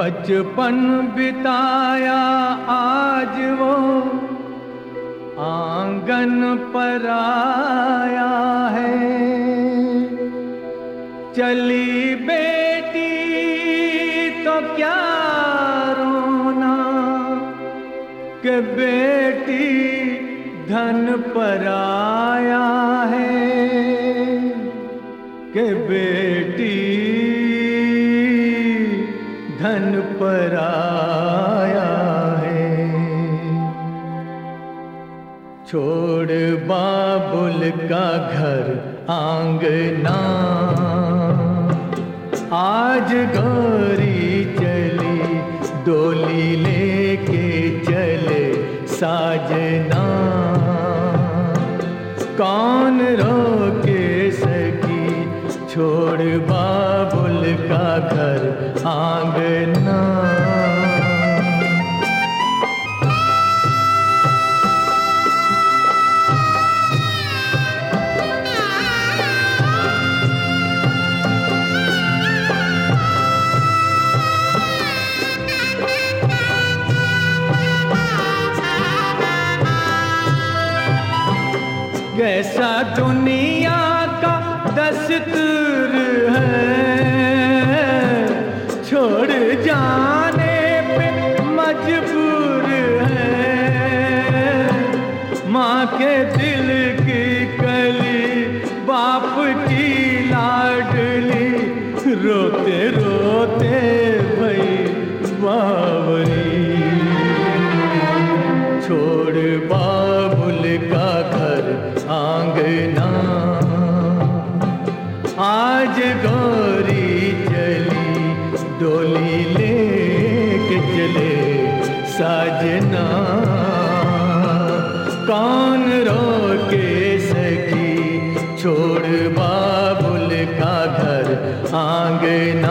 बचपन बिताया आज वो आंगन पर आया है। चली बेटी तो क्या रोना कि बेटी धन पर आया है, कि बेटी धन पर आया है। छोड़ बाबुल का घर आंगना, आज गौरी चली डोली लेके चले साजना। कौन रोके सकी छोड़ बाबुल का घर आंगना। कैसा दुनिया का दस्तूर है, छोड़ जाने पे मजबूर है। माँ के दिल की कली, बाप की लाडली, रोते रोते भई बावरी। छोड़ बाबुल का घर आंगना, आज गौरी चली डोली लेके चले साजना। कौन रोके सकी छोड़ बाबुल का घर आंगना।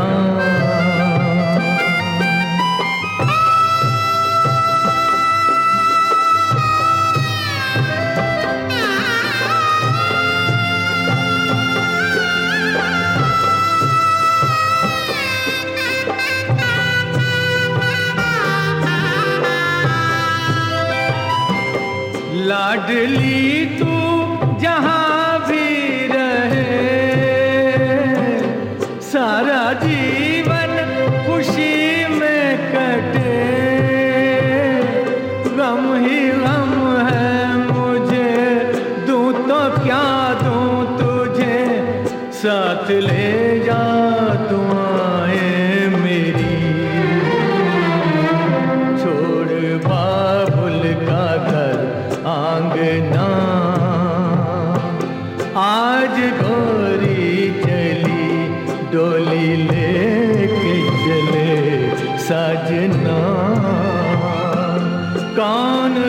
लाडली तू जहाँ भी रहे, सारा जीवन खुशी में कटे। गम ही गम है मुझे, दूँ तो क्या दूँ तुझे, साथ ले जा तू आए मेरी। छोड़ बाबुल का घर आंगना, आज गौरी चली डोली लेके चले साजना। कौन